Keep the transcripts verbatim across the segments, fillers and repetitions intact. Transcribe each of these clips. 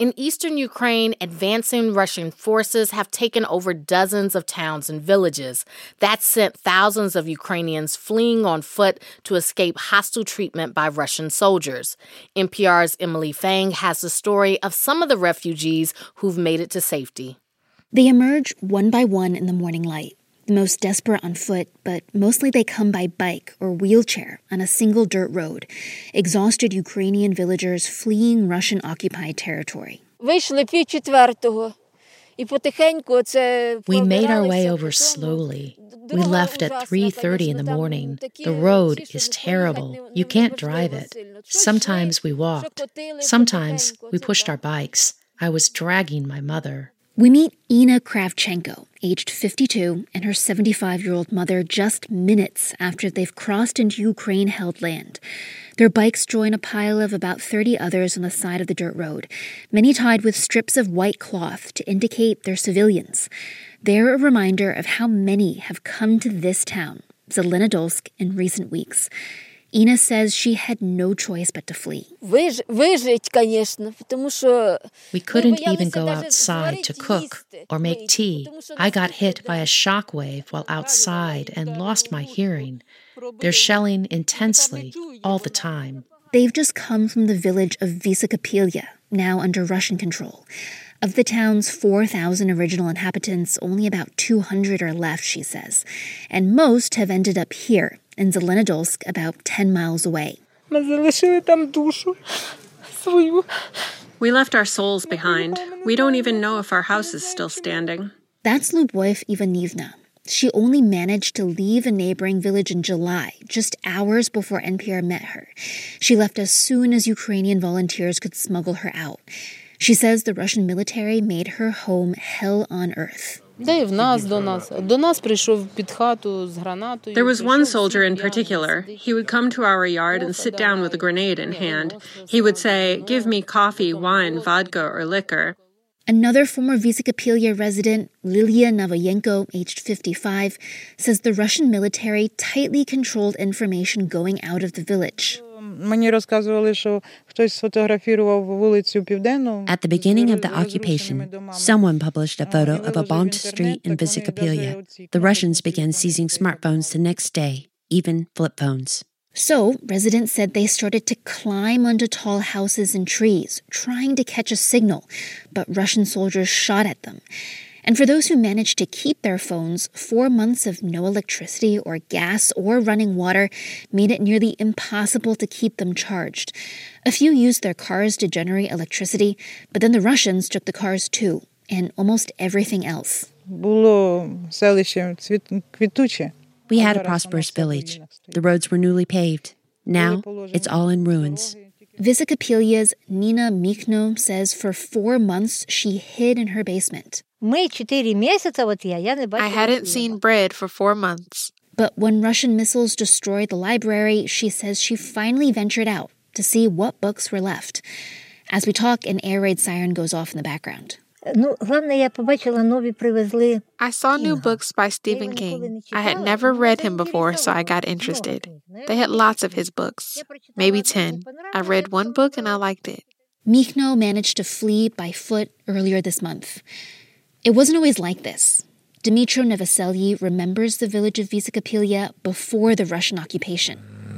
In eastern Ukraine, advancing Russian forces have taken over dozens of towns and villages. That sent thousands of Ukrainians fleeing on foot to escape hostile treatment by Russian soldiers. N P R's Emily Fang has the story of some of the refugees who've made it to safety. They emerge one by one in the morning light, the most desperate on foot, but mostly they come by bike or wheelchair on a single dirt road, exhausted Ukrainian villagers fleeing Russian-occupied territory. We made our way over slowly. We left at three thirty in the morning. The road is terrible. You can't drive it. Sometimes we walked. Sometimes we pushed our bikes. I was dragging my mother. We meet Ina Kravchenko, aged fifty-two, and her seventy-five-year-old mother just minutes after they've crossed into Ukraine-held land. Their bikes join a pile of about thirty others on the side of the dirt road, many tied with strips of white cloth to indicate they're civilians. They're a reminder of how many have come to this town, Zelenodolsk, in recent weeks. Ina says she had no choice but to flee. We couldn't even go outside to cook or make tea. I got hit by a shockwave while outside and lost my hearing. They're shelling intensely all the time. They've just come from the village of Vysokopilia, now under Russian control. Of the town's four thousand original inhabitants, only about two hundred are left, she says. And most have ended up here, in Zelenodolsk, about ten miles away. We left our souls behind. We don't even know if our house is still standing. That's Lyubov Ivanivna. She only managed to leave a neighboring village in July, just hours before N P R met her. She left as soon as Ukrainian volunteers could smuggle her out. She says the Russian military made her home hell on earth. There was one soldier in particular. He would come to our yard and sit down with a grenade in hand. He would say, "Give me coffee, wine, vodka, or liquor." Another former Vysokopilia resident, Lilia Novoyenko, aged fifty-five, says the Russian military tightly controlled information going out of the village. At the beginning of the occupation, someone published a photo of a bombed street in Vysokopilia. The Russians began seizing smartphones the next day, even flip phones. So, residents said they started to climb onto tall houses and trees, trying to catch a signal, but Russian soldiers shot at them. And for those who managed to keep their phones, four months of no electricity or gas or running water made it nearly impossible to keep them charged. A few used their cars to generate electricity, but then the Russians took the cars too, and almost everything else. We had a prosperous village. The roads were newly paved. Now, it's all in ruins. Vysokopilia's Nina Mikhno says for four months she hid in her basement. I hadn't seen bread for four months. But when Russian missiles destroyed the library, she says she finally ventured out to see what books were left. As we talk, an air raid siren goes off in the background. I saw new books by Stephen King. I had never read him before, so I got interested. They had lots of his books, maybe ten. I read one book and I liked it. Mikhno managed to flee by foot earlier this month. It wasn't always like this. Dmytro Novosely remembers the village of Vysokopilia before the Russian occupation.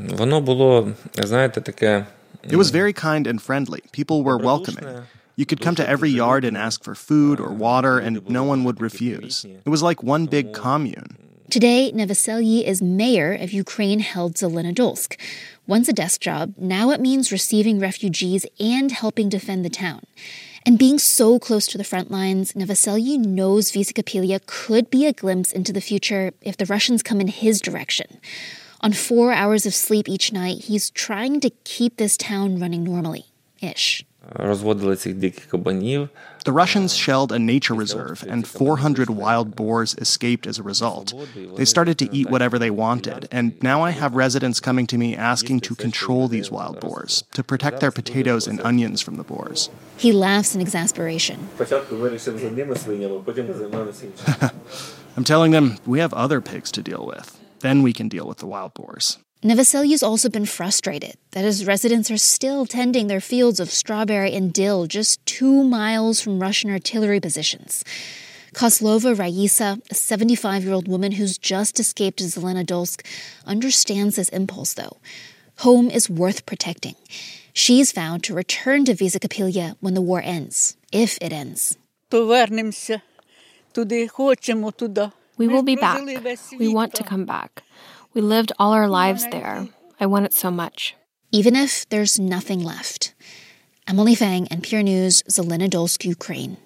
It was very kind and friendly. People were welcoming. You could come to every yard and ask for food or water, and no one would refuse. It was like one big commune. Today, Novosely is mayor of Ukraine-held Zelenodolsk. Once a desk job, now it means receiving refugees and helping defend the town. And being so close to the front lines, Novosely knows Vysokopilia could be a glimpse into the future if the Russians come in his direction. On four hours of sleep each night, he's trying to keep this town running normally-ish. The Russians shelled a nature reserve, and four hundred wild boars escaped as a result. They started to eat whatever they wanted, and now I have residents coming to me asking to control these wild boars, to protect their potatoes and onions from the boars. He laughs in exasperation. I'm telling them we have other pigs to deal with. Then we can deal with the wild boars. Novoselyu's also been frustrated that his residents are still tending their fields of strawberry and dill just two miles from Russian artillery positions. Koslova Raisa, a seventy-five-year-old woman who's just escaped Zelenodolsk, understands this impulse, though. Home is worth protecting. She's vowed to return to Vysokypilya when the war ends, if it ends. We will be back. We want to come back. We lived all our lives there. I want it so much. Even if there's nothing left. Emily Fang, N P R News, Zelenodolsk, Ukraine.